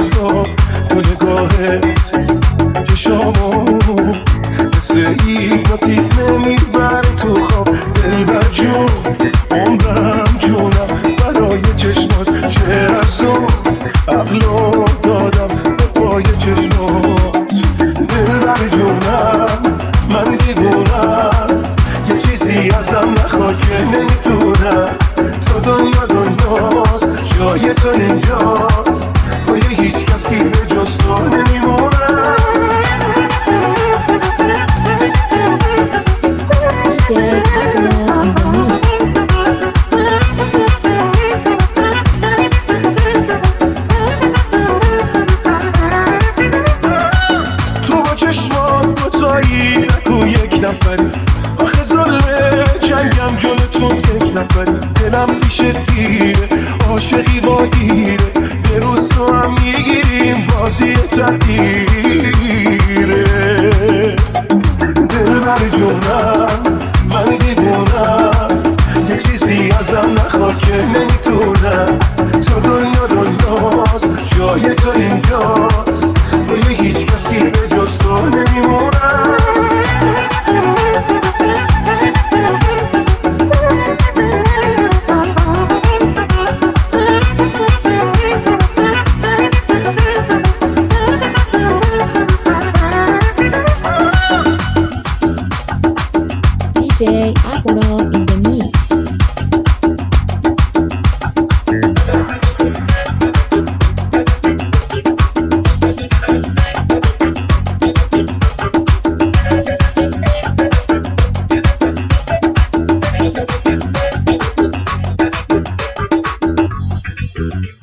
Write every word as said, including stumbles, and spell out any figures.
عذاب تو نگاهت، چشامو مثل هیپنوتیزم میبره تو خواب. دلبر جون عمرم جونم برای چشمات، چه از اون عقلو دادم به پای چشمات. دلبر جونم من دیوونم، یه چیزی ازم نخواد که نمیتونم. تو دنیا دنیاست، جای تو اینجاست، پای هیچ کسی به جز تو نمیمونم. تو با چشمان دوتایی نگو یک نفری، آخه ظلمه جنگم جلوتون یک نفری. دلم پیشت گیره، عاشقی واگیره، یه روز تو هم میگیریم بازی تغییره. دلبر جونم من دیوونم، یه چیزی ازم نخواد که نمیتونم. تو دنیا دنیاست، جای تو اینجاست، روی هیچ کسی به جز تو نمیمونم. D J Agro in the mix. Thank you.